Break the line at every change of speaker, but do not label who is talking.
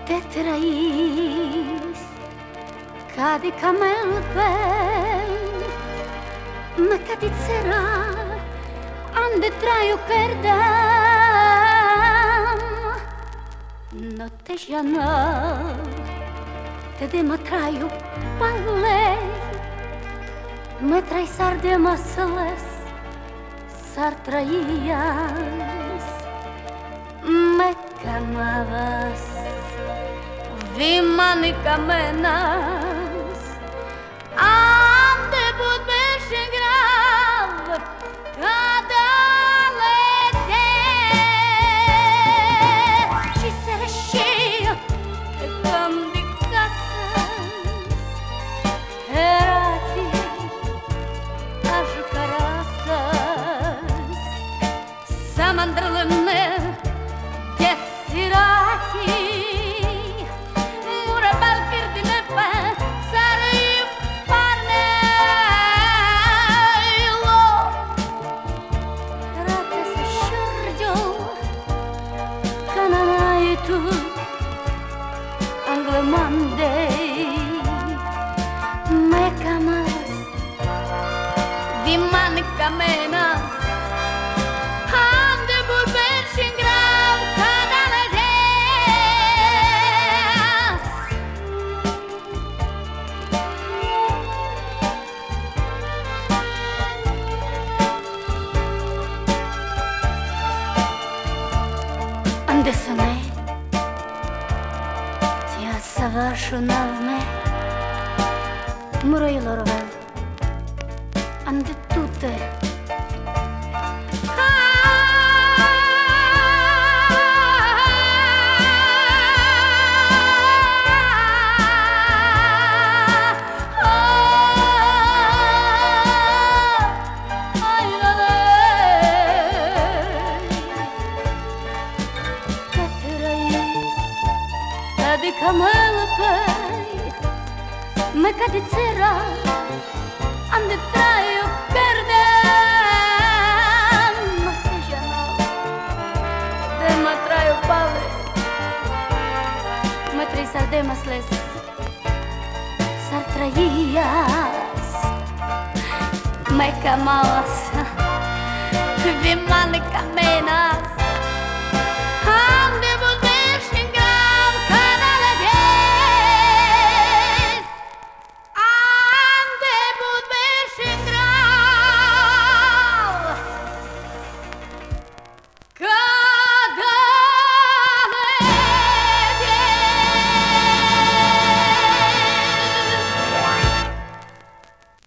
te trăis ca de camel pe măcătițera an de traiu perdem no te jana te de mă traiu palei mă trai sar de măsăles sar trăias me camavas vimani kamenas am de bud beše grav kada letes și se reșia cam de casas herati ajucarasas samandrlene desirati Monday, me camas, vimani camenas, am de bulber și în grav cada ledes. Ande sone Savashunavme Muroilorvel Ande tute de camel pei măcătițera am de traiu perdem te jana de mă traiu pale mă trei sar de măsles sar trăias me camavas vimani camenas